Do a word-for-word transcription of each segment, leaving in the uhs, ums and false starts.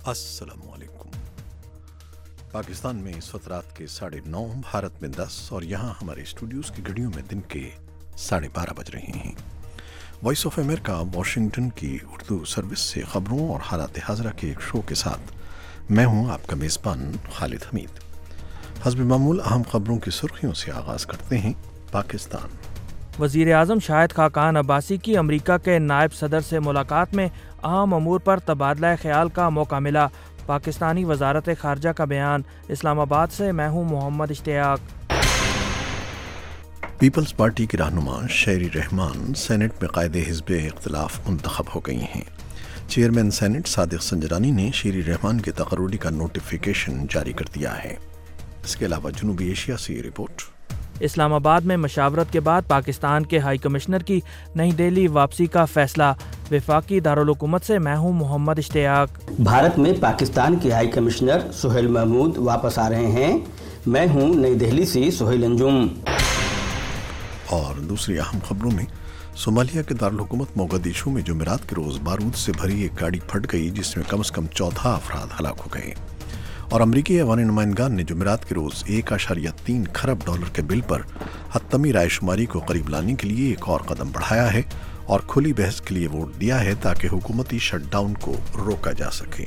السلام علیکم۔ پاکستان میں اس وقت رات کے ساڑھے نو، بھارت میں دس اور یہاں ہمارے اسٹوڈیوز کی گھڑیوں میں دن کے ساڑھے بارہ بج رہے ہیں۔ وائس آف امریکہ واشنگٹن کی اردو سروس سے خبروں اور حالات حاضرہ کے ایک شو کے ساتھ میں ہوں آپ کا میزبان خالد حمید۔ حسب معمول اہم خبروں کی سرخیوں سے آغاز کرتے ہیں۔ پاکستان وزیر اعظم شاہد خاقان عباسی کی امریکہ کے نائب صدر سے ملاقات میں اہم امور پر تبادلہ خیال کا موقع ملا۔ پاکستانی وزارت خارجہ کا بیان۔ اسلام آباد سے میں ہوں محمد اشتیاق۔ پیپلز پارٹی کی رہنما شیری رحمان سینٹ میں قائد حزب اختلاف منتخب ہو گئی ہیں۔ چیئرمین سینٹ صادق سنجرانی نے شیری رحمان کے تقرری کا نوٹیفیکیشن جاری کر دیا ہے۔ اس کے علاوہ جنوبی ایشیا سے یہ رپورٹ۔ اسلام آباد میں مشاورت کے بعد پاکستان کے ہائی کمشنر کی نئی دہلی واپسی کا فیصلہ۔ وفاقی دارالحکومت سے میں ہوں محمد اشتیاق۔ بھارت میں پاکستان کے ہائی کمشنر سہیل محمود واپس آ رہے ہیں۔ میں ہوں نئی دہلی سے سہیل انجم۔ اور دوسری اہم خبروں میں صومالیہ کے دارالحکومت موغدیشو میں جمعرات کے روز بارود سے بھری ایک گاڑی پھٹ گئی جس میں کم از کم چودہ افراد ہلاک ہو گئے، اور امریکی ایوان نمائندگان نے جمعرات کے روز ایک اشاریہ تین کھرب ڈالر کے بل پر حتمی رائے شماری کو قریب لانے کے لیے ایک اور قدم بڑھایا ہے اور کھلی بحث کے لیے ووٹ دیا ہے تاکہ حکومتی شٹ ڈاؤن کو روکا جا سکے۔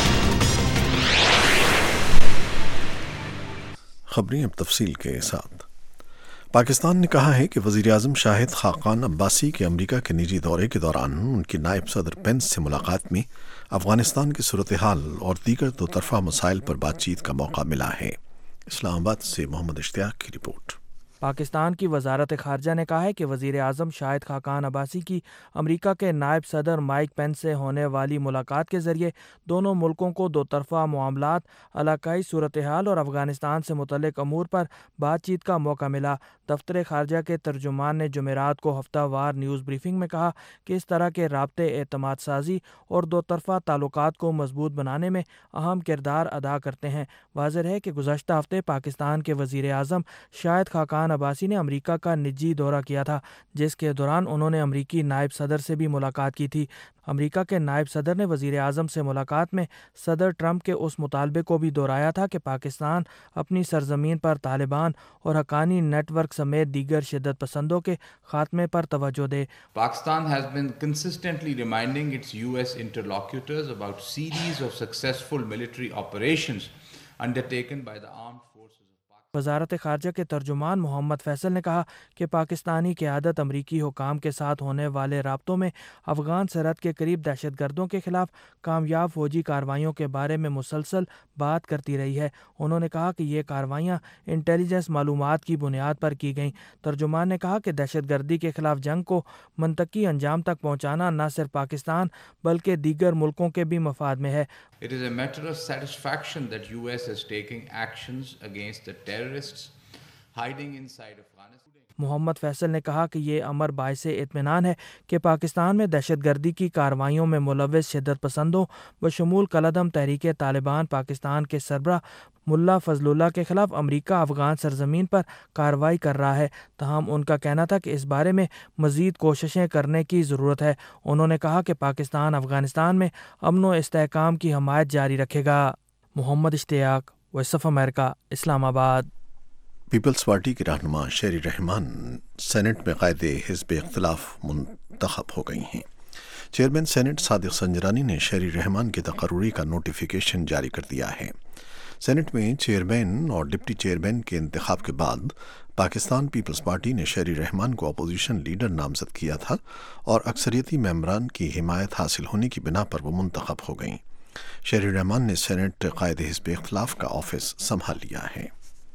خبریں اب تفصیل کے ساتھ۔ پاکستان نے کہا ہے کہ وزیر اعظم شاہد خاقان عباسی کے امریکہ کے نجی دورے کے دوران ان کی نائب صدر پینس سے ملاقات میں افغانستان کی صورتحال اور دیگر دو طرفہ مسائل پر بات چیت کا موقع ملا ہے۔ اسلام آباد سے محمد اشتیاق کی رپورٹ۔ پاکستان کی وزارت خارجہ نے کہا ہے کہ وزیر اعظم شاہد خاقان عباسی کی امریکہ کے نائب صدر مائک پینس سے ہونے والی ملاقات کے ذریعے دونوں ملکوں کو دو طرفہ معاملات، علاقائی صورتحال اور افغانستان سے متعلق امور پر بات چیت کا موقع ملا۔ دفتر خارجہ کے ترجمان نے جمعرات کو ہفتہ وار نیوز بریفنگ میں کہا کہ اس طرح کے رابطے اعتماد سازی اور دو طرفہ تعلقات کو مضبوط بنانے میں اہم کردار ادا کرتے ہیں۔ واضح ہے کہ گزشتہ ہفتے پاکستان کے وزیر اعظم شاہد خاقان عباسی نے امریکہ کا نجی دورہ کیا تھا، جس کے دوران انہوں نے امریکی نائب صدر سے بھی ملاقات کی تھی۔ امریکہ کے نائب صدر نے وزیر اعظم سے ملاقات میں صدر ٹرمپ کے اس مطالبے کو بھی دہرایا تھا کہ پاکستان اپنی سرزمین پر طالبان اور حقانی نیٹ ورک سمیت دیگر شدت پسندوں کے خاتمے پر توجہ دے۔ Pakistan has been consistently reminding its U S interlocutors about series of successful military operations undertaken by the armed forces. وزارت خارجہ کے ترجمان محمد فیصل نے کہا کہ پاکستانی قیادت امریکی حکام کے ساتھ ہونے والے رابطوں میں افغان سرحد کے قریب دہشت گردوں کے خلاف کامیاب فوجی کارروائیوں کے بارے میں مسلسل بات کرتی رہی ہے۔ انہوں نے کہا کہ یہ کارروائیاں انٹیلیجنس معلومات کی بنیاد پر کی گئیں۔ ترجمان نے کہا کہ دہشت گردی کے خلاف جنگ کو منطقی انجام تک پہنچانا نہ صرف پاکستان بلکہ دیگر ملکوں کے بھی مفاد میں ہے۔ It is a matter of satisfaction that U S is taking actions against the terrorists hiding inside Afghanistan. محمد فیصل نے کہا کہ یہ امر باعث اطمینان ہے کہ پاکستان میں دہشت گردی کی کارروائیوں میں ملوث شدت پسندوں بشمول کالعدم تحریک طالبان پاکستان کے سربراہ ملا فضل اللہ کے خلاف امریکہ افغان سرزمین پر کارروائی کر رہا ہے، تاہم ان کا کہنا تھا کہ اس بارے میں مزید کوششیں کرنے کی ضرورت ہے۔ انہوں نے کہا کہ پاکستان افغانستان میں امن و استحکام کی حمایت جاری رکھے گا۔ محمد اشتیاق، وائس آف امریکہ، اسلام آباد۔ پیپلز پارٹی کی رہنما شیری رحمان سینٹ میں قائد حزب اختلاف منتخب ہو گئی ہیں۔ چیئرمین سینٹ صادق سنجرانی نے شیری رحمان کی تقرری کا نوٹیفیکیشن جاری کر دیا ہے۔ سینٹ میں چیئرمین اور ڈپٹی چیئرمین کے انتخاب کے بعد پاکستان پیپلز پارٹی نے شیری رحمان کو اپوزیشن لیڈر نامزد کیا تھا اور اکثریتی ممبران کی حمایت حاصل ہونے کی بنا پر وہ منتخب ہو گئیں۔ شیری رحمان نے سینٹ قائد حزب اختلاف کا آفس سنبھال لیا ہے۔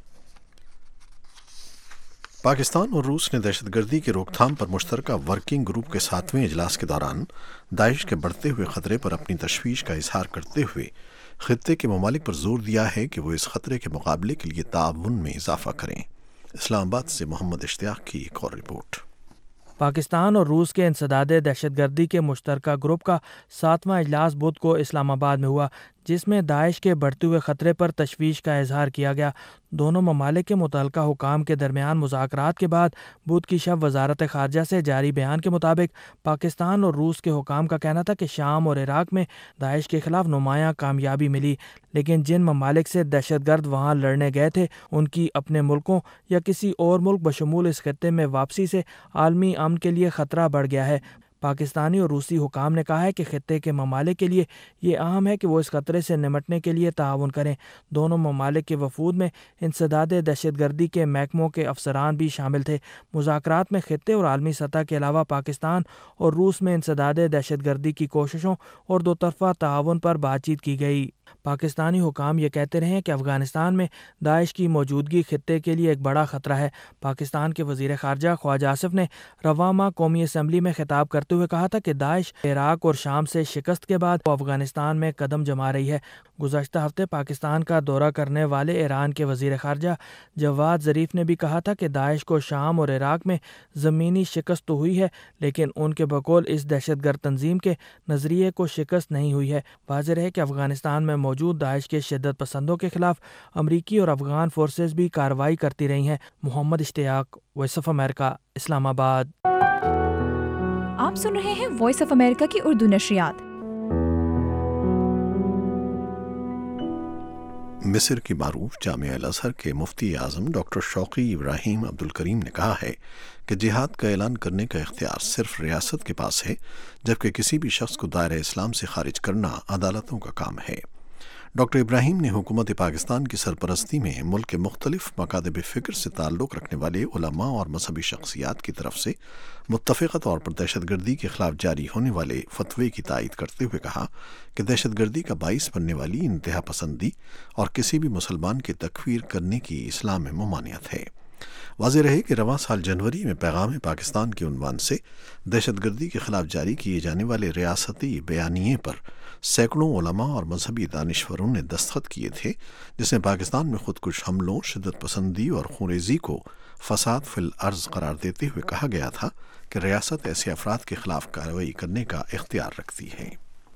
پاکستان اور روس نے دہشت گردی کی روک تھام پر مشترکہ ورکنگ گروپ کے ساتویں اجلاس کے دوران داعش کے بڑھتے ہوئے خطرے پر اپنی تشویش کا اظہار کرتے ہوئے خطے کے ممالک پر زور دیا ہے کہ وہ اس خطرے کے مقابلے کے لیے تعاون میں اضافہ کریں۔ اسلام آباد سے محمد اشتیاق کی ایک اور رپورٹ۔ پاکستان اور روس کے انسداد دہشت گردی کے مشترکہ گروپ کا ساتواں اجلاس بدھ کو اسلام آباد میں ہوا، جس میں داعش کے بڑھتے ہوئے خطرے پر تشویش کا اظہار کیا گیا۔ دونوں ممالک کے متعلقہ حکام کے درمیان مذاکرات کے بعد بدھ کی شب وزارت خارجہ سے جاری بیان کے مطابق پاکستان اور روس کے حکام کا کہنا تھا کہ شام اور عراق میں داعش کے خلاف نمایاں کامیابی ملی، لیکن جن ممالک سے دہشت گرد وہاں لڑنے گئے تھے ان کی اپنے ملکوں یا کسی اور ملک بشمول اس خطے میں واپسی سے عالمی امن کے لیے خطرہ بڑھ گیا ہے۔ پاکستانی اور روسی حکام نے کہا ہے کہ خطے کے ممالک کے لیے یہ اہم ہے کہ وہ اس خطرے سے نمٹنے کے لیے تعاون کریں۔ دونوں ممالک کے وفود میں انسداد دہشت گردی کے محکموں کے افسران بھی شامل تھے۔ مذاکرات میں خطے اور عالمی سطح کے علاوہ پاکستان اور روس میں انسداد دہشت گردی کی کوششوں اور دو طرفہ تعاون پر بات چیت کی گئی۔ پاکستانی حکام یہ کہتے رہے کہ افغانستان میں داعش کی موجودگی خطے کے لیے ایک بڑا خطرہ ہے۔ پاکستان کے وزیر خارجہ خواجہ آصف نے رواں ماہ قومی اسمبلی میں خطاب کرتے ہوئے کہا تھا کہ داعش عراق اور شام سے شکست کے بعد وہ افغانستان میں قدم جما رہی ہے۔ گزشتہ ہفتے پاکستان کا دورہ کرنے والے ایران کے وزیر خارجہ جواد ظریف نے بھی کہا تھا کہ داعش کو شام اور عراق میں زمینی شکست تو ہوئی ہے، لیکن ان کے بقول اس دہشت گرد تنظیم کے نظریے کو شکست نہیں ہوئی ہے۔ واضح ہے کہ افغانستان میں موجود داعش کے شدت پسندوں کے خلاف امریکی اور افغان فورسز بھی کارروائی کرتی رہی ہیں۔ محمد اشتیاق، وائس آف امریکہ، اسلام آباد۔ آپ سن رہے ہیں وائس آف امریکہ کی اردو نشریات۔ مصر کی معروف جامعہ الازہر کے مفتی اعظم ڈاکٹر شوقی ابراہیم عبدالکریم نے کہا ہے کہ جہاد کا اعلان کرنے کا اختیار صرف ریاست کے پاس ہے، جبکہ کسی بھی شخص کو دائرہ اسلام سے خارج کرنا عدالتوں کا کام ہے۔ ڈاکٹر ابراہیم نے حکومت پاکستان کی سرپرستی میں ملک کے مختلف مکاتب فکر سے تعلق رکھنے والے علماء اور مذہبی شخصیات کی طرف سے متفقہ طور پر دہشت گردی کے خلاف جاری ہونے والے فتوے کی تائید کرتے ہوئے کہا کہ دہشت گردی کا باعث بننے والی انتہا پسندی اور کسی بھی مسلمان کی تکفیر کرنے کی اسلام میں ممانعت ہے۔ واضح رہے کہ رواں سال جنوری میں پیغام پاکستان کے عنوان سے دہشت گردی کے خلاف جاری کیے جانے والے ریاستی بیانیے پر سینکڑوں علماء اور مذہبی دانشوروں نے دستخط کیے تھے، جس میں پاکستان میں خودکش حملوں، شدت پسندی اور خونریزی کو فساد فی الارض قرار دیتے ہوئے کہا گیا تھا کہ ریاست ایسے افراد کے خلاف کارروائی کرنے کا اختیار رکھتی ہے۔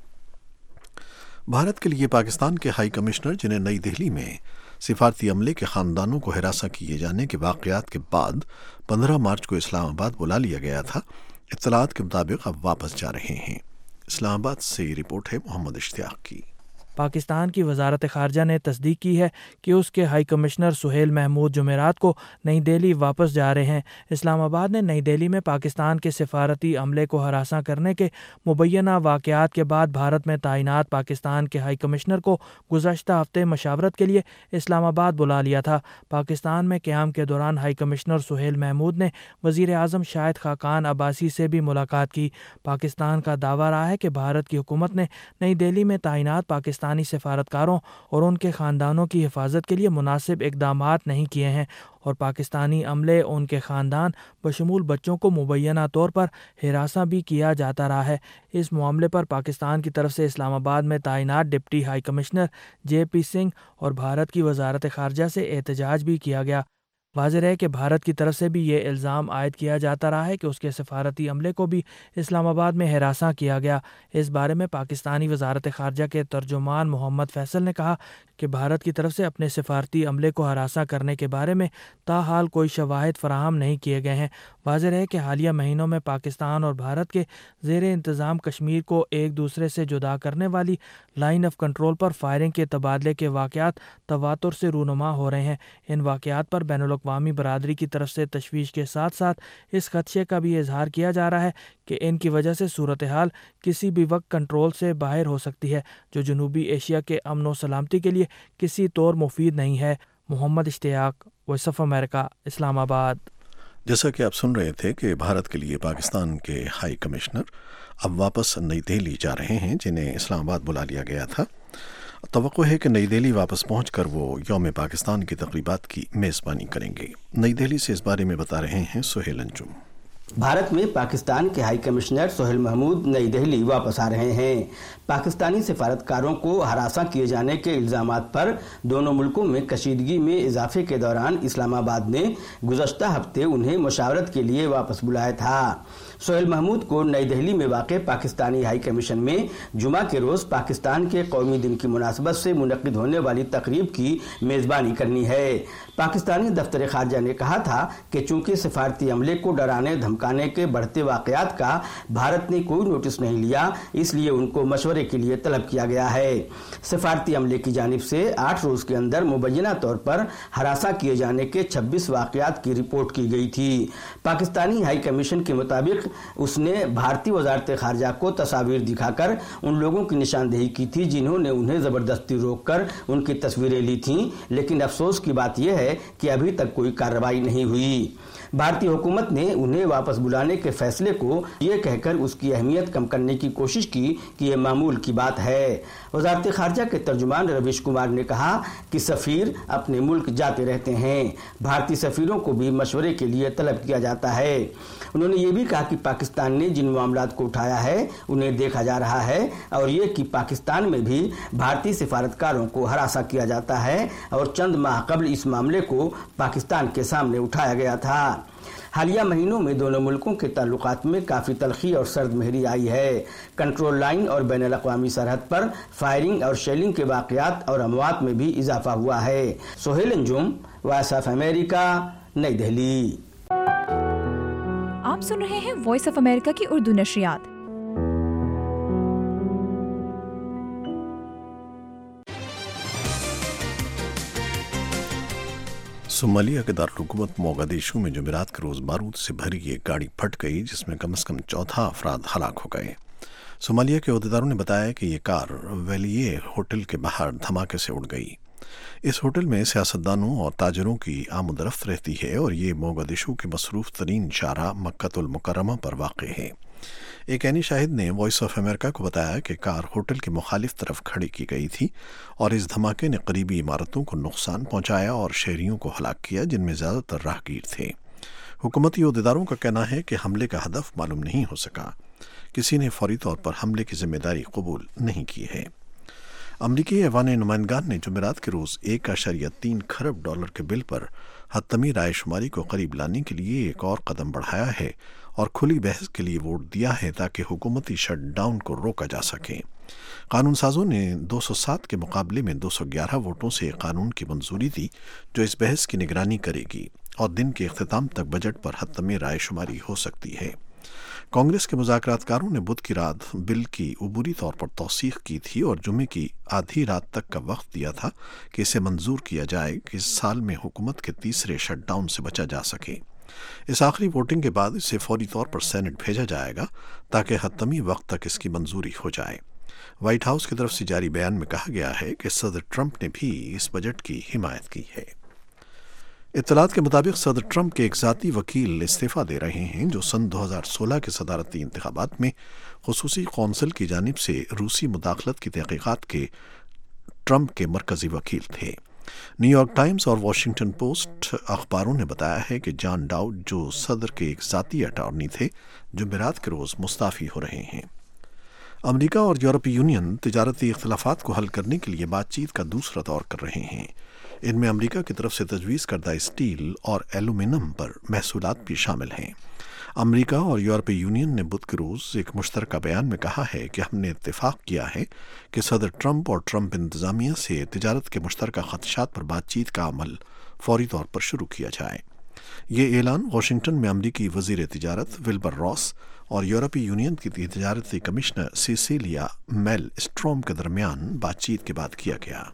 بھارت کے لیے پاکستان کے ہائی کمشنر، جنہیں نئی دہلی میں سفارتی عملے کے خاندانوں کو ہراساں کیے جانے کے واقعات کے بعد پندرہ مارچ کو اسلام آباد بلا لیا گیا تھا، اطلاعات کے مطابق اب واپس جا رہے ہیں۔ اسلام آباد سے یہ رپورٹ ہے محمد اشتیاق کی۔ پاکستان کی وزارت خارجہ نے تصدیق کی ہے کہ اس کے ہائی کمشنر سہیل محمود جمعرات کو نئی دہلی واپس جا رہے ہیں۔ اسلام آباد نے نئی دہلی میں پاکستان کے سفارتی عملے کو ہراساں کرنے کے مبینہ واقعات کے بعد بھارت میں تعینات پاکستان کے ہائی کمشنر کو گزشتہ ہفتے مشاورت کے لیے اسلام آباد بلا لیا تھا۔ پاکستان میں قیام کے دوران ہائی کمشنر سہیل محمود نے وزیر اعظم شاہد خاقان عباسی سے بھی ملاقات کی۔ پاکستان کا دعویٰ رہا ہے کہ بھارت کی حکومت نے نئی دہلی میں تعینات پاکستان پاکستانی سفارتکاروں اور ان کے خاندانوں کی حفاظت کے لیے مناسب اقدامات نہیں کیے ہیں اور پاکستانی عملے ان کے خاندان بشمول بچوں کو مبینہ طور پر ہراساں بھی کیا جاتا رہا ہے۔ اس معاملے پر پاکستان کی طرف سے اسلام آباد میں تعینات deputy high commissioner J P Singh اور بھارت کی وزارت خارجہ سے احتجاج بھی کیا گیا۔ واضح ہے کہ بھارت کی طرف سے بھی یہ الزام عائد کیا جاتا رہا ہے کہ اس کے سفارتی عملے کو بھی اسلام آباد میں ہراساں کیا گیا۔ اس بارے میں پاکستانی وزارت خارجہ کے ترجمان محمد فیصل نے کہا کہ بھارت کی طرف سے اپنے سفارتی عملے کو ہراساں کرنے کے بارے میں تاحال کوئی شواہد فراہم نہیں کیے گئے ہیں۔ واضح ہے کہ حالیہ مہینوں میں پاکستان اور بھارت کے زیر انتظام کشمیر کو ایک دوسرے سے جدا کرنے والی لائن آف کنٹرول پر فائرنگ کے تبادلے کے واقعات تواتر سے رونما ہو رہے ہیں۔ ان واقعات پر بین الاقوامی برادری کی طرف سے تشویش کے ساتھ ساتھ اس خدشے کا بھی اظہار کیا جا رہا ہے کہ ان کی وجہ سے صورتحال کسی بھی وقت کنٹرول سے باہر ہو سکتی ہے، جو جنوبی ایشیا کے امن و سلامتی کے لیے کسی طور مفید نہیں ہے۔ محمد اشتیاق، وائس آف امریکہ، اسلام آباد۔ جیسا کہ آپ سن رہے تھے کہ بھارت کے لیے پاکستان کے ہائی کمشنر اب واپس نئی دہلی جا رہے ہیں، جنہیں اسلام آباد بلا لیا گیا تھا۔ توقع ہے کہ نئی دہلی واپس پہنچ کر وہ یوم پاکستان کی تقریبات کی میزبانی کریں گے۔ نئی دہلی سے اس بارے میں بتا رہے ہیں سہیل انجم۔ भारत में पाकिस्तान के हाई कमिश्नर सोहेल महमूद नई दिल्ली वापस आ रहे हैं। पाकिस्तानी सिफारतकारों को हरासा किए जाने के इल्जामात पर दोनों मुल्कों में कशीदगी में इजाफे के दौरान इस्लामाबाद ने गुज़श्ता हफ्ते उन्हें मुशावरत के लिए वापस बुलाया था। सोहेल महमूद को नई दिल्ली में वाक़ पाकिस्तानी हाई कमीशन में जुमा के रोज़ पाकिस्तान के कौमी दिन की मुनासबत से मुनक़िद होने वाली तकरीब की मेज़बानी करनी है। पाकिस्तानी दफ्तर ख़ारजा ने कहा था कि चूंकि सिफारती अमले को डराने धमकाने के बढ़ते वाक़यात का भारत ने कोई नोटिस नहीं लिया, इसलिए उनको मशवरे के लिए तलब किया गया है। सिफारती अमले की जानिब से आठ रोज़ के अंदर मुबैना तौर पर हरासा किए जाने के छब्बीस वाक़यात की रिपोर्ट की गई थी। पाकिस्तानी हाई कमीशन के मुताबिक उसने भारतीय वजारत ख़ारजा को तस्वीर दिखाकर उन लोगों की निशानदेही की थी जिन्होंने उन्हें ज़बरदस्ती रोककर उनकी तस्वीरें ली थीं, लेकिन अफसोस की बात यह है कि अभी तक कोई कार्रवाई नहीं हुई। भारतीय हुकूमत ने उन्हें वापस बुलाने के फैसले को ये कहकर उसकी अहमियत कम करने की कोशिश की कि ये मामूल की बात है। वजारत ख़ारजा के तर्जुमान रवीश कुमार ने कहा कि सफ़ीर अपने मुल्क जाते रहते हैं, भारतीय सफ़ीरों को भी मशवरे के लिए तलब किया जाता है। उन्होंने ये भी कहा कि पाकिस्तान ने जिन मामलात को उठाया है उन्हें देखा जा रहा है और ये कि पाकिस्तान में भी भारतीय सिफारतकारों को हरासा किया जाता है और चंद माह कबल इस मामले को पाकिस्तान के सामने उठाया गया था। हालिया महीनों में दोनों मुल्कों के ताल्लुकात में काफ़ी तलखी और सर्द महरी आई है। कंट्रोल लाइन और बैनुल अक़वामी सरहद पर फायरिंग और शेलिंग के वाक़यात और अमवात में भी इजाफा हुआ है। Sohail Anjum, Voice of America, New Delhi. आप सुन रहे हैं वॉइस ऑफ अमेरिका की उर्दू नशरियात। सोमालिया के दारुल-हुकूमत मोगादिशु में जुमेरात के रोज़ बारूद से भरी एक गाड़ी फट गई जिसमें कम से कम चौदह अफराद हलाक हो गए। सोमालिया के अहदेदारों ने बताया कि ये कार वेलिये होटल के बाहर धमाके से उड़ गई। इस होटल में सियासतदानों और ताजरों की आमदरफ्त रहती है और ये मोगादिशु के मसरूफ़ तरीन शारा मक्कतुल मुकर्रमा पर वाक़ है। एक ऐनी शाहिद ने वॉइस ऑफ अमेरिका को बताया कि कार होटल के मुखालिफ तरफ खड़ी की गई थी और इस धमाके ने करीबी इमारतों को नुकसान पहुंचाया और शहरियों को हलाक किया जिनमें ज़्यादातर राहगीर थे। हुकूमती अहदेदारों का कहना है कि हमले का हदफ मालूम नहीं हो सका, किसी ने फौरी तौर पर हमले की जिम्मेदारी कबूल नहीं की है। अमरीकी ऐवान नुमाइंदगान ने जुमेरात के रोज़ एक अशरिया तीन खरब डॉलर के बिल पर हतमी रायशुमारी को करीब लाने के लिए एक और कदम बढ़ाया है और खुली बहस के लिए वोट दिया है ताकि हुकूमती शटडाउन को रोका जा सके। कानून साजों ने दो सौ सात के मुकाबले में दो सौ ग्यारह वोटों से कानून की मंजूरी दी जो इस बहस की निगरानी करेगी और दिन के इख्तिताम तक बजट पर हतमी रायशुमारी हो सकती है। कांग्रेस के मुज़ाकरातकारों ने बुध की रात बिल की अबूरी तौर पर तौसीख की थी और जुमे की आधी रात तक का वक्त दिया था कि इसे मंजूर किया जाए कि इस साल में हुकूमत के तीसरे शटडाउन से बचा जा सके। इस आखिरी वोटिंग के बाद इसे फौरी तौर पर सेनेट भेजा जाएगा ताकि हतमी वक्त तक इसकी मंजूरी हो जाए। व्हाइट हाउस की तरफ से जारी बयान में कहा गया है कि सदर ट्रंप ने भी इस बजट की हिमायत की है। इत्तलात के मुताबिक सदर ट्रंप के एक ज़ाती वकील इस्तीफ़ा दे रहे हैं जो सन दो हज़ार सोलह के सदारती इंतखाबात में खुसूसी कौंसिल की जानिब से रूसी मुदाखलत की तहक़ीक़ात के ट्रंप के मरकज़ी वकील थे। न्यूयॉर्क टाइम्स और वाशिंगटन पोस्ट अखबारों ने बताया है कि जॉन डाउड जो सदर के एक ज़ाती अटॉर्नी थे जुमेरात के रोज़ मुस्ताफ़ी हो रहे हैं। अमरीका और यूरोपीय यूनियन तिजारती इख्तिलाफ़ात को हल करने के लिए बातचीत का दूसरा दौर कर रहे हैं। इनमें अमरीका की तरफ से तजवीज़ करदा स्टील और एलुमिनियम पर महसूलात भी शामिल हैं। अमरीका और यूरोपीय यूनियन ने बुध के रोज़ एक मुश्तरका बयान में कहा है कि हमने इत्तेफाक किया है कि सदर ट्रंप और ट्रंप इंतज़ामिया से तिजारत के मुश्तरका ख़दशात पर बातचीत का अमल फौरी तौर पर शुरू किया जाए। ये ऐलान वाशिंगटन में अमरीकी वज़ीर तिजारत विल्बर रॉस और यूरोपीय यूनियन की तिजारती कमिश्नर सिसिलिया मेल स्ट्रोम के दरमियान बातचीत के बाद किया गया।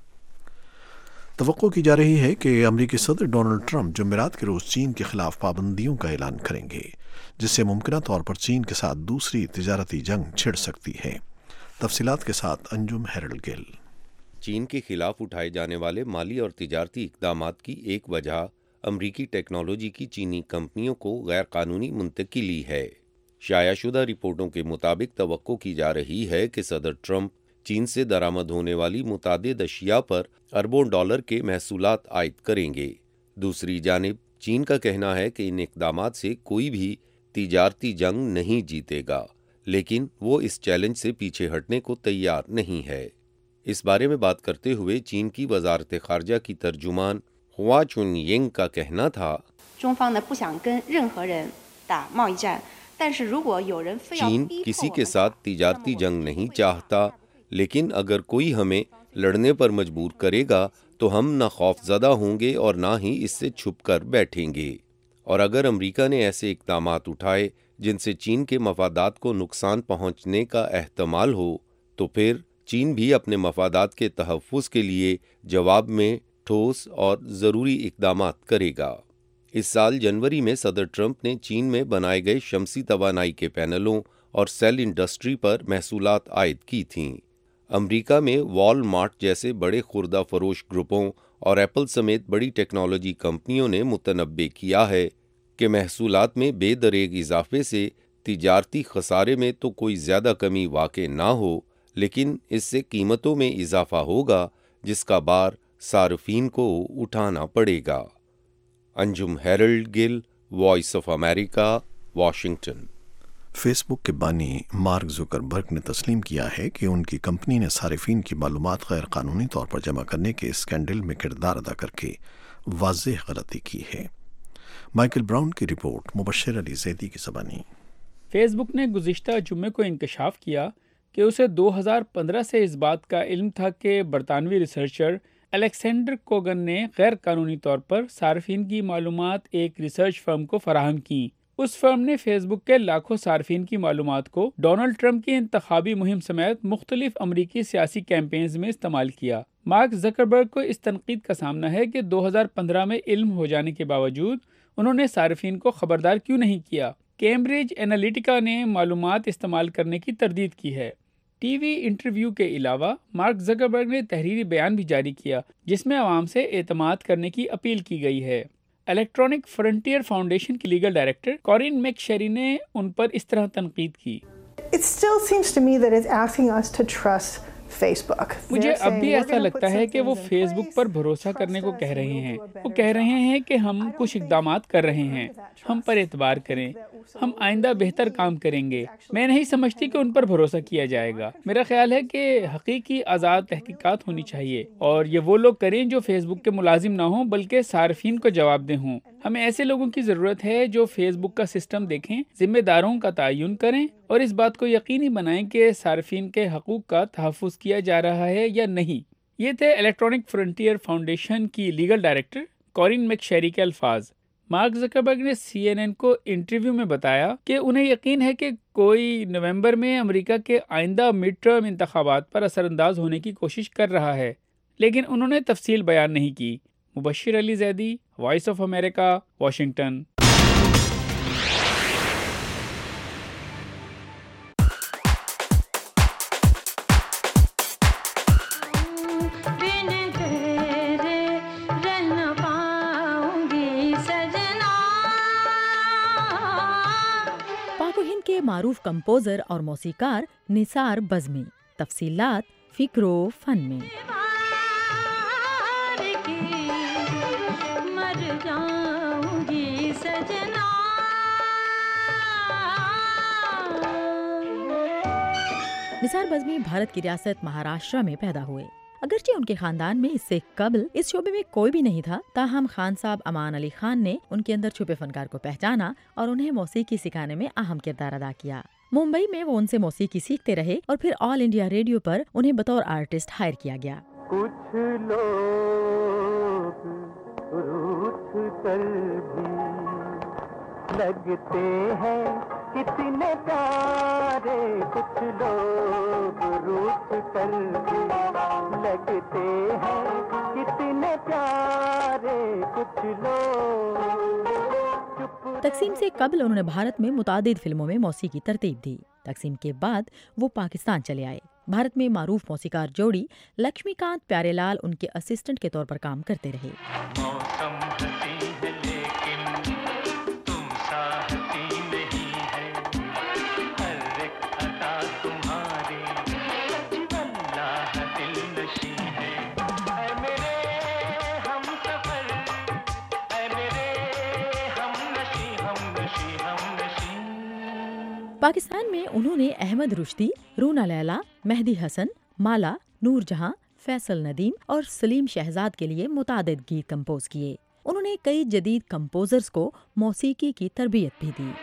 तवक्को की जा रही है कि अमरीकी सदर डोनाल्ड ट्रंप जुमेरात के रोज़ चीन के खिलाफ पाबंदियों का ऐलान करेंगे जिससे मुमकिन तौर पर चीन के साथ दूसरी तिजारती जंग छिड़ सकती है। तफसीलात के साथ अंजुम हेरल्ड गिल। चीन के खिलाफ उठाए जाने वाले माली और तिजारती इक़दामात की एक वजह अमरीकी टेक्नोलॉजी की चीनी कंपनियों को गैर कानूनी मुंतकिली है। शायाशुदा रिपोर्टों के मुताबिक तवक्को की जा रही है कि सदर ट्रंप चीन से दरामद होने वाली मुतादिद अशिया पर अरबों डॉलर के महसूलात आयद करेंगे। दूसरी जानिब चीन का कहना है कि इन इक़दामात से कोई भी تجارتی جنگ نہیں جیتے گا، لیکن وہ اس چیلنج سے پیچھے ہٹنے کو تیار نہیں ہے۔ اس بارے میں بات کرتے ہوئے چین کی وزارت خارجہ کی ترجمان ہوا چن ینگ کا کہنا تھا، چین کسی کے ساتھ تجارتی جنگ نہیں چاہتا، لیکن اگر کوئی ہمیں لڑنے پر مجبور کرے گا تو ہم نہ خوف زدہ ہوں گے اور نہ ہی اس سے چھپ کر بیٹھیں گے۔ اور اگر امریکہ نے ایسے اقدامات اٹھائے جن سے چین کے مفادات کو نقصان پہنچنے کا احتمال ہو تو پھر چین بھی اپنے مفادات کے تحفظ کے لیے جواب میں ٹھوس اور ضروری اقدامات کرے گا۔ اس سال جنوری میں صدر ٹرمپ نے چین میں بنائے گئے شمسی توانائی کے پینلوں اور سیل انڈسٹری پر محصولات عائد کی تھیں۔ امریکہ میں وال مارٹ جیسے بڑے خوردہ فروش گروپوں اور ایپل سمیت بڑی ٹیکنالوجی کمپنیوں نے متنبع کیا ہے کہ محصولات میں بے دریغ اضافے سے تجارتی خسارے میں تو کوئی زیادہ کمی واقع نہ ہو، لیکن اس سے قیمتوں میں اضافہ ہوگا جس کا بار صارفین کو اٹھانا پڑے گا۔ Anjum Harold Gill, Voice of America, Washington. Facebook کے بانی مارک زکربرگ نے تسلیم کیا ہے کہ ان کی کمپنی نے صارفین کی معلومات غیر قانونی طور پر جمع کرنے کے اسکینڈل میں کردار ادا کر کے واضح غلطی کی ہے۔ مائیکل براؤن کی رپورٹ، مبشر علی زیدی کی زبانی۔ فیس بک نے گزشتہ جمعے کو انکشاف کیا کہ اسے دو ہزار پندرہ سے اس بات کا علم تھا کہ برطانوی ریسرچر الیکسینڈر کوگن نے غیر قانونی طور پر صارفین کی معلومات ایک ریسرچ فرم کو فراہم کی۔ اس فرم نے فیس بک کے لاکھوں صارفین کی معلومات کو ڈونلڈ ٹرمپ کی انتخابی مہم سمیت مختلف امریکی سیاسی کیمپینز میں استعمال کیا۔ مارک زکربرگ کو اس تنقید کا سامنا ہے کہ دو ہزار پندرہ میں علم ہو جانے کے باوجود انہوں نے صارفین کو خبردار کیوں نہیں کیا۔ کیمبرج انالیٹیکا نے معلومات استعمال کرنے کی تردید کی ہے۔ ٹی وی انٹرویو کے علاوہ مارک زکربرگ نے تحریری بیان بھی جاری کیا جس میں عوام سے اعتماد کرنے کی اپیل کی گئی ہے۔ الیکٹرانک فرنٹیئر فاؤنڈیشن کی legal director Corynne McSherry نے ان پر اس طرح تنقید کی۔ It still seems to me that it's asking us to trust Facebook. مجھے اب بھی ایسا لگتا ہے کہ وہ فیس بک پر بھروسہ کرنے کو کہہ رہے ہیں۔ وہ کہہ رہے ہیں کہ ہم کچھ اقدامات کر رہے ہیں، ہم پر اعتبار کریں، ہم آئندہ بہتر کام کریں گے۔ میں نہیں سمجھتی کہ ان پر بھروسہ کیا جائے گا۔ میرا خیال ہے کہ حقیقی آزاد تحقیقات ہونی چاہیے اور یہ وہ لوگ کریں جو فیس بک کے ملازم نہ ہوں بلکہ صارفین کو جواب دہ ہوں۔ ہمیں ایسے لوگوں کی ضرورت ہے جو فیس بک کا سسٹم دیکھیں، ذمہ داروں کا تعین کریں اور اس بات کو یقینی بنائیں کہ صارفین کے حقوق کا تحفظ کیا جا رہا ہے یا نہیں۔ یہ تھے الیکٹرانک فرنٹیئر فاؤنڈیشن کی legal director Corynne McSherry کے الفاظ۔ مارک زکربرگ نے سی این این کو انٹرویو میں بتایا کہ انہیں یقین ہے کہ کوئی نومبر میں امریکہ کے آئندہ مڈ ٹرم انتخابات پر اثر انداز ہونے کی کوشش کر رہا ہے، لیکن انہوں نے تفصیل بیان نہیں کی۔ Mubashir Ali Zaidi, Voice of America, Washington. معروف کمپوزر اور موسیقار نثار بزمی۔ تفصیلات فکر و فن میں۔ نثار بزمی بھارت کی ریاست مہاراشٹر میں پیدا ہوئے۔ اگرچہ ان کے خاندان میں اس سے قبل اس شعبے میں کوئی بھی نہیں تھا، تاہم خان صاحب امان علی خان نے ان کے اندر چھپے فنکار کو پہچانا اور انہیں موسیقی سکھانے میں اہم کردار ادا کیا۔ ممبئی میں وہ ان سے موسیقی سیکھتے رہے اور پھر آل انڈیا ریڈیو پر انہیں بطور آرٹسٹ ہائر کیا گیا۔ کچھ لوگ روٹھ کر بھی لگتے ہیں کتنے پیارے، کچھ لوگ روٹھ کر بھی لگتے ہیں کتنے پیارے، کچھ لوگ۔ تقسیم سے قبل انہوں نے بھارت میں متعدد فلموں میں موسیقی ترتیب دی۔ تقسیم کے بعد وہ پاکستان چلے آئے۔ بھارت میں معروف موسیقار جوڑی لکشمی کانت پیارے لال ان کے اسسٹنٹ کے طور پر کام کرتے رہے۔ پاکستان میں انہوں نے احمد رشدی، رونا لیلا، مہدی حسن، مالا، نور جہاں، فیصل ندیم اور سلیم شہزاد کے لیے متعدد گیت کمپوز کیے۔ انہوں نے کئی جدید کمپوزرز کو موسیقی کی تربیت بھی دی۔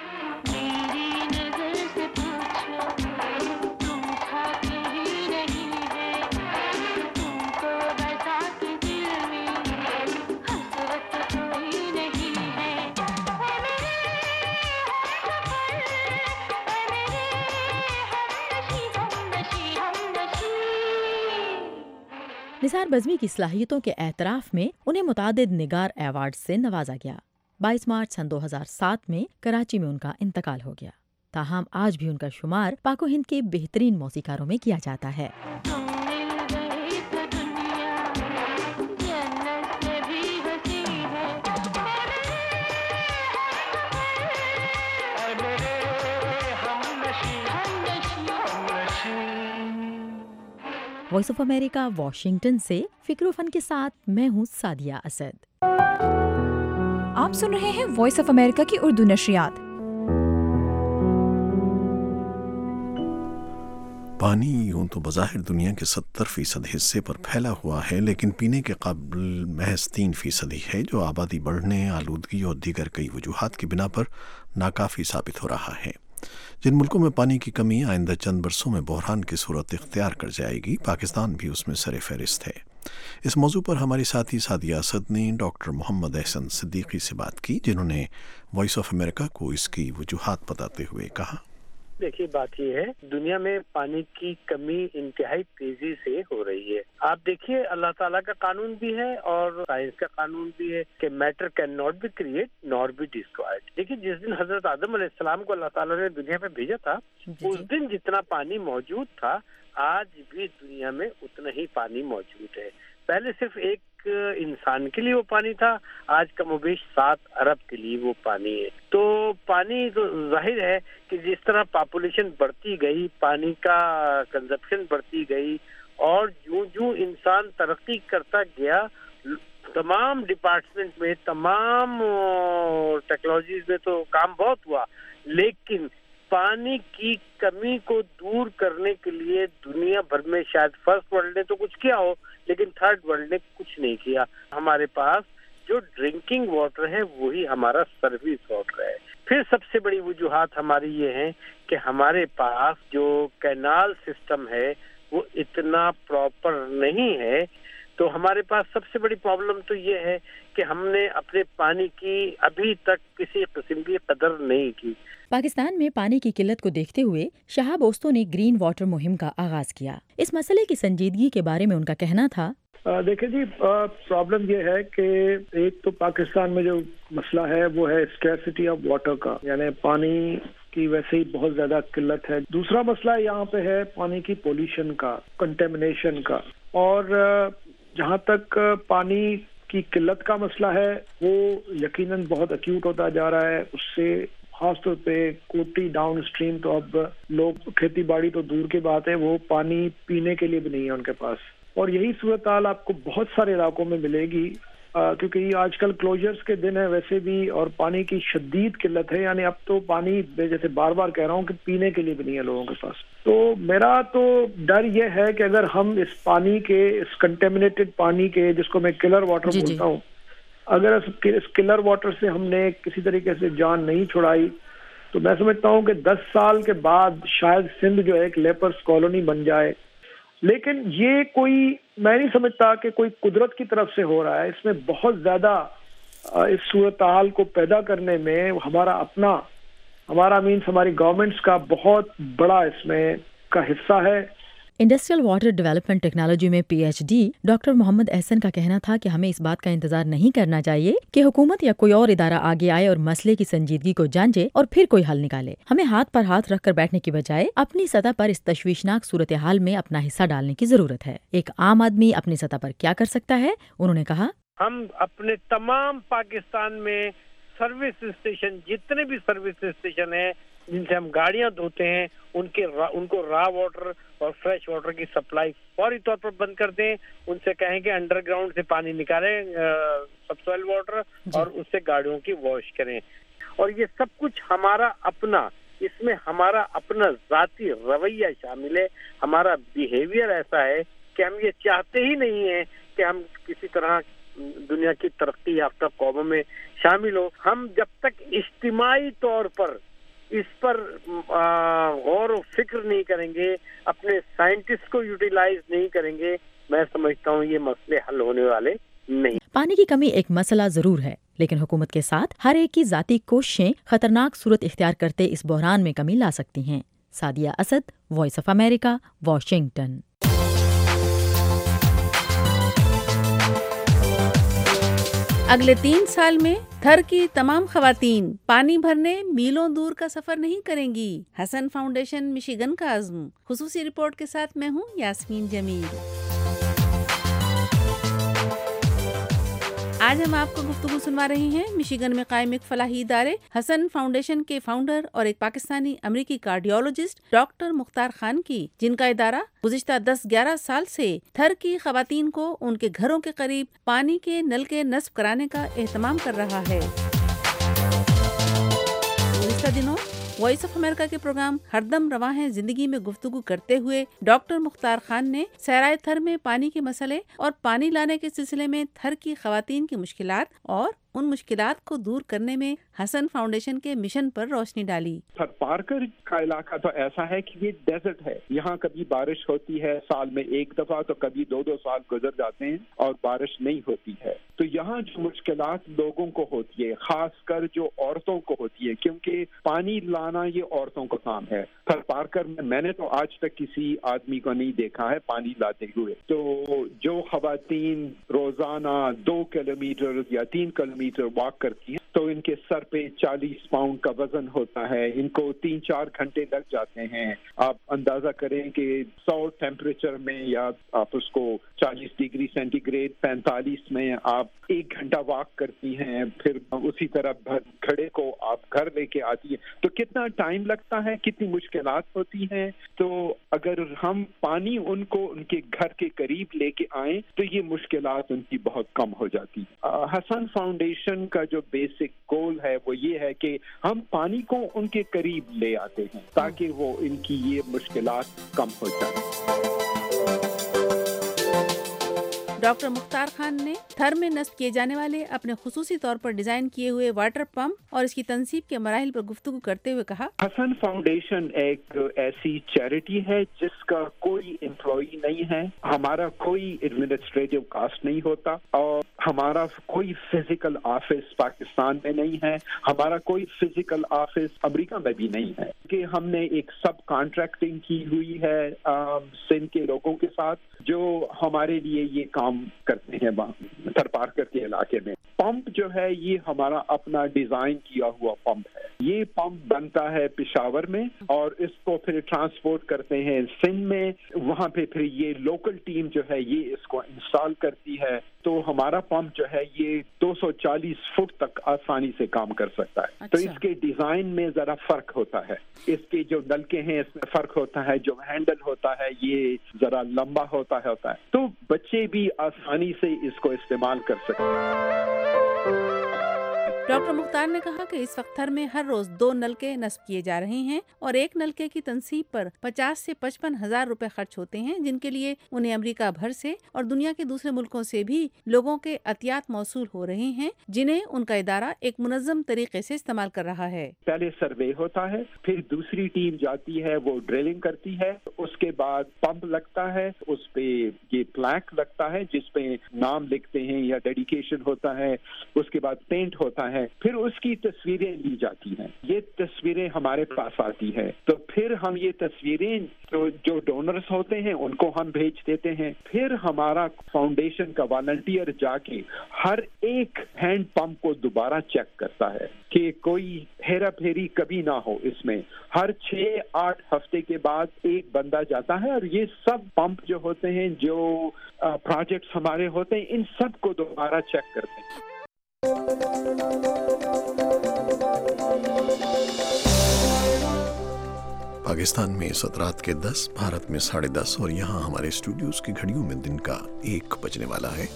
نثار بزمی کی صلاحیتوں کے اعتراف میں انہیں متعدد نگار ایوارڈ سے نوازا گیا۔ بائیس مارچ سن دو ہزار سات میں کراچی میں ان کا انتقال ہو گیا۔ تاہم آج بھی ان کا شمار پاک و ہند کے بہترین موسیقاروں میں کیا جاتا ہے۔ وائس آف امریکہ واشنگٹن سے فکر و فن کے ساتھ میں ہوں سعدیہ اسد۔ آپ سن رہے ہیں وائس آف امریکہ کی اردو نشریات۔ پانی یوں تو بظاہر دنیا کے ستر فیصد حصے پر پھیلا ہوا ہے، لیکن پینے کے قابل محض تین فیصد ہی ہے، جو آبادی بڑھنے، آلودگی اور دیگر کئی وجوہات کی بنا پر ناکافی ثابت ہو رہا ہے۔ جن ملکوں میں پانی کی کمی آئندہ چند برسوں میں بحران کی صورت اختیار کر جائے گی، پاکستان بھی اس میں سر فہرست ہے۔ اس موضوع پر ہماری ساتھی سعدیہ اسد نے ڈاکٹر محمد احسن صدیقی سے بات کی، جنہوں نے وائس آف امریکہ کو اس کی وجوہات بتاتے ہوئے کہا۔ دیکھیے بات یہ ہے، دنیا میں پانی کی کمی انتہائی تیزی سے ہو رہی ہے۔ آپ دیکھیے اللہ تعالیٰ کا قانون بھی ہے اور سائنس کا قانون بھی ہے کہ matter can not be created nor be destroyed. دیکھیے جس دن حضرت آدم علیہ السلام کو اللہ تعالیٰ نے دنیا پہ بھیجا تھا، اس دن جتنا پانی موجود تھا آج بھی دنیا میں اتنا ہی پانی موجود ہے۔ پہلے صرف ایک انسان کے لیے وہ پانی تھا، آج کم و بیش سات ارب کے لیے وہ پانی ہے۔ تو پانی تو ظاہر ہے کہ جس طرح پاپولیشن بڑھتی گئی، پانی کا کنزپشن بڑھتی گئی، اور جو جو انسان ترقی کرتا گیا، تمام ڈپارٹمنٹ میں، تمام ٹیکنالوجیز میں تو کام بہت ہوا، لیکن پانی کی کمی کو دور کرنے کے لیے دنیا بھر میں شاید فرسٹ ورلڈ نے تو کچھ کیا ہو، لیکن تھرڈ ورلڈ نے کچھ نہیں کیا۔ ہمارے پاس جو ڈرنکنگ واٹر ہے وہی ہمارا سروس واٹر ہے۔ پھر سب سے بڑی وجوہات ہماری یہ ہیں کہ ہمارے پاس جو کینال سسٹم ہے وہ اتنا پراپر نہیں ہے۔ تو ہمارے پاس سب سے بڑی پرابلم تو یہ ہے کہ ہم نے اپنے پانی کی ابھی تک کسی قسم کی قدر نہیں کی۔ پاکستان میں پانی کی قلت کو دیکھتے ہوئے شہاب اوستو نے گرین واٹر مہم کا آغاز کیا۔ اس مسئلے کی سنجیدگی کے بارے میں ان کا کہنا تھا، دیکھیں جی پرابلم یہ ہے کہ ایک تو پاکستان میں جو مسئلہ ہے وہ ہے اسکیرسٹی آف واٹر کا، یعنی پانی کی ویسے ہی بہت زیادہ قلت ہے۔ دوسرا مسئلہ یہاں پہ ہے پانی کی پولوشن کا، کنٹیمنیشن کا، اور جہاں تک پانی کی قلت کا مسئلہ ہے وہ یقیناً بہت ایکیوٹ ہوتا جا رہا ہے۔ اس سے خاص طور پہ کوٹی ڈاؤن اسٹریم تو اب لوگ کھیتی باڑی تو دور کی بات ہے، وہ پانی پینے کے لیے بھی نہیں ہے ان کے پاس، اور یہی صورتحال آپ کو بہت سارے علاقوں میں ملے گی، کیونکہ یہ آج کل کلوجرز کے دن ہے ویسے بھی، اور پانی کی شدید قلت ہے، یعنی اب تو پانی جیسے بار بار کہہ رہا ہوں کہ پینے کے لیے بھی نہیں ہے لوگوں کے پاس۔ تو میرا تو ڈر یہ ہے کہ اگر ہم اس پانی کے، اس کنٹیمنیٹڈ پانی کے، جس کو میں کلر واٹر جی بولتا ہوں، اگر اس کلر واٹر سے ہم نے کسی طریقے سے جان نہیں چھڑائی تو میں سمجھتا ہوں کہ دس سال کے بعد شاید سندھ جو ہے ایک لیپرس کالونی بن جائے۔ لیکن یہ کوئی، میں نہیں سمجھتا کہ کوئی قدرت کی طرف سے ہو رہا ہے، اس میں بہت زیادہ اس صورتحال کو پیدا کرنے میں ہمارا اپنا، ہمارا مینس ہماری گورنمنٹس کا بہت بڑا اس میں کا حصہ ہے۔ انڈسٹریل واٹر ڈیولپمنٹ ٹیکنالوجی میں P H D doctor Muhammad Ahsan کا کہنا تھا کہ ہمیں اس بات کا انتظار نہیں کرنا چاہیے کہ حکومت یا کوئی اور ادارہ آگے آئے اور مسئلے کی سنجیدگی کو جانچے اور پھر کوئی حل نکالے۔ ہمیں ہاتھ پر ہاتھ رکھ کر بیٹھنے کی بجائے اپنی سطح پر اس تشویشناک صورتحال میں اپنا حصہ ڈالنے کی ضرورت ہے۔ ایک عام آدمی اپنی سطح پر کیا کر سکتا ہے؟ انہوں نے کہا، ہم اپنے تمام پاکستان میں سروس اسٹیشن، جتنے بھی سروس اسٹیشن ہیں جن سے ہم گاڑیاں دھوتے ہیں، ان کے ان کو را واٹر اور فریش واٹر کی سپلائی فوری طور پر بند کر دیں۔ ان سے کہیں کہ انڈر گراؤنڈ سے پانی نکالیں سب سوائل واٹر، اور اس سے گاڑیوں کی واش کریں۔ اور یہ سب کچھ ہمارا اپنا اس میں ہمارا اپنا ذاتی رویہ شامل ہے. ہمارا بیہیویئر ایسا ہے کہ ہم یہ چاہتے ہی نہیں ہیں کہ ہم کسی طرح دنیا کی ترقی یافتہ قوموں میں شامل ہو. ہم جب تک اجتماعی طور پر اس پر غور و فکر نہیں کریں گے، اپنے سائنٹسٹ کو یوٹیلائز نہیں کریں گے، میں سمجھتا ہوں یہ مسئلے حل ہونے والے نہیں. پانی کی کمی ایک مسئلہ ضرور ہے، لیکن حکومت کے ساتھ ہر ایک کی ذاتی کوششیں خطرناک صورت اختیار کرتے اس بحران میں کمی لا سکتی ہیں. Sadia Asad, Voice of America, Washington. اگلے تین سال میں تھر کی تمام خواتین پانی بھرنے میلوں دور کا سفر نہیں کریں گی. حسن فاؤنڈیشن مشیگن کا عزم. خصوصی رپورٹ کے ساتھ میں ہوں یاسمین جمیل. آج ہم آپ کو گفتگو سنوا رہے ہیں مشیگن میں قائم ایک فلاحی ادارے حسن فاؤنڈیشن کے فاؤنڈر اور ایک پاکستانی امریکی کارڈیولوجسٹ ڈاکٹر مختار خان کی، جن کا ادارہ گزشتہ دس گیارہ سال سے تھر کی خواتین کو ان کے گھروں کے قریب پانی کے نل کے نصب کرانے کا اہتمام کر رہا ہے. گزشتہ دنوں وائس آف امریکہ کے پروگرام ہر دم رواں ہے زندگی میں گفتگو کرتے ہوئے ڈاکٹر مختار خان نے صحرائے تھر میں پانی کے مسئلے اور پانی لانے کے سلسلے میں تھر کی خواتین کی مشکلات اور ان مشکلات کو دور کرنے میں حسن فاؤنڈیشن کے مشن پر روشنی ڈالی. تھر پارکر کا علاقہ تو ایسا ہے کہ یہ ڈیزرٹ ہے. یہاں کبھی بارش ہوتی ہے سال میں ایک دفعہ، تو کبھی دو دو سال گزر جاتے ہیں اور بارش نہیں ہوتی ہے. تو یہاں جو مشکلات لوگوں کو ہوتی ہے، خاص کر جو عورتوں کو ہوتی ہے، کیونکہ پانی لانا یہ عورتوں کا کام ہے. تھر پارکر میں میں نے تو آج تک کسی آدمی کو نہیں دیکھا ہے پانی لاتے ہوئے. تو جو خواتین روزانہ دو کلو میٹر یا تین کلو میٹر واک کرتی ہیں تو ان کے سر پہ چالیس پاؤنڈ کا وزن ہوتا ہے. ان کو تین چار گھنٹے لگ جاتے ہیں. آپ اندازہ کریں کہ سو ٹیمپریچر میں یا آپ اس کو چالیس ڈگری سینٹی گریڈ پینتالیس میں آپ ایک گھنٹہ واک کرتی ہیں، پھر اسی طرح گھڑے کو آپ گھر لے کے آتی ہیں، تو کتنا ٹائم لگتا ہے، کتنی مشکلات ہوتی ہیں. تو اگر ہم پانی ان کو ان کے گھر کے قریب لے کے آئیں تو یہ مشکلات ان کی بہت کم ہو جاتی. حسن فاؤنڈیشن کا جو بیسک گول ہے وہ یہ ہے کہ ہم پانی کو ان کے قریب لے آتے ہیں تاکہ وہ ان کی یہ مشکلات کم ہو جائیں. ڈاکٹر مختار خان نے تھر میں نصب کیے جانے والے اپنے خصوصی طور پر ڈیزائن کیے ہوئے واٹر پمپ اور اس کی تنصیب کے مراحل پر گفتگو کرتے ہوئے کہا، حسن فاؤنڈیشن ایک ایسی چیریٹی ہے جس کا کوئی امپلائی نہیں ہے، ہمارا کوئی ایڈمنسٹریٹو کاسٹ نہیں ہوتا، اور ہمارا کوئی فزیکل آفس پاکستان میں نہیں ہے، ہمارا کوئی فزیکل آفس امریکہ میں بھی نہیں ہے، کہ ہم نے ایک سب کانٹریکٹنگ کی ہوئی ہے سندھ کے لوگوں کے ساتھ جو ہمارے لیے یہ کام کرتے ہیں تھر پارکر کے علاقے میں. پمپ جو ہے یہ ہمارا اپنا ڈیزائن کیا ہوا پمپ ہے. یہ پمپ بنتا ہے پشاور میں اور اس کو پھر ٹرانسپورٹ کرتے ہیں سندھ میں، وہاں پہ پھر یہ لوکل ٹیم جو ہے یہ اس کو انسٹال کرتی ہے. تو ہمارا پمپ جو ہے یہ دو سو چالیس فٹ تک آسانی سے کام کر سکتا ہے. اچھا. تو اس کے ڈیزائن میں ذرا فرق ہوتا ہے، اس کے جو نلکے ہیں اس میں فرق ہوتا ہے، جو ہینڈل ہوتا ہے یہ ذرا لمبا ہوتا ہوتا ہے تو بچے بھی آسانی سے اس کو استعمال کر سکتے ہیں. ڈاکٹر مختار نے کہا کہ اس وقت تھر میں ہر روز دو نلکے نصب کیے جا رہے ہیں اور ایک نلکے کی تنصیب پر پچاس سے پچپن ہزار روپے خرچ ہوتے ہیں، جن کے لیے انہیں امریکہ بھر سے اور دنیا کے دوسرے ملکوں سے بھی لوگوں کے عطیات موصول ہو رہے ہیں، جنہیں ان کا ادارہ ایک منظم طریقے سے استعمال کر رہا ہے. پہلے سروے ہوتا ہے، پھر دوسری ٹیم جاتی ہے، وہ ڈرلنگ کرتی ہے، اس کے بعد پمپ لگتا ہے، اس پہ یہ پلیک لگتا ہے جس پہ نام لکھتے ہیں یا ڈیڈیکیشن ہوتا ہے، اس کے بعد پینٹ ہوتا ہے، پھر اس کی تصویریں لی جاتی ہیں. یہ تصویریں ہمارے پاس آتی ہیں تو پھر ہم یہ تصویریں جو ڈونرز ہوتے ہیں ان کو ہم بھیج دیتے ہیں. پھر ہمارا فاؤنڈیشن کا والنٹیئر جا کے ہر ایک ہینڈ پمپ کو دوبارہ چیک کرتا ہے کہ کوئی ہیرا پھیری کبھی نہ ہو. اس میں ہر چھ آٹھ ہفتے کے بعد ایک بندہ جاتا ہے اور یہ سب پمپ جو ہوتے ہیں، جو پروجیکٹس ہمارے ہوتے ہیں، ان سب کو دوبارہ چیک کرتے ہیں. پاکستان میں اس رات کے دس، بھارت میں ساڑھے دس اور یہاں ہمارے اسٹوڈیوز کی گھڑیوں میں دن کا ایک بجنے والا ہے.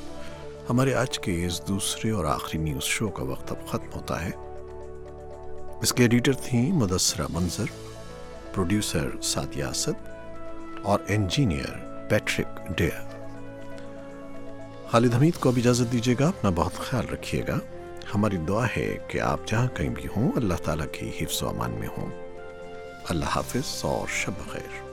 ہمارے آج کے اس دوسرے اور آخری نیوز شو کا وقت اب ختم ہوتا ہے. اس کے ایڈیٹر تھیں مدثرہ منظر، پروڈیوسر سعدیہ اسد اور engineer Patrick Dear. Khalid Hameed کو اب اجازت دیجیے گا، اپنا بہت خیال رکھیے گا۔ ہماری دعا ہے کہ آپ جہاں کہیں بھی ہوں اللہ تعالیٰ کی حفظ و امان میں ہوں۔ اللہ حافظ اور شب بخیر۔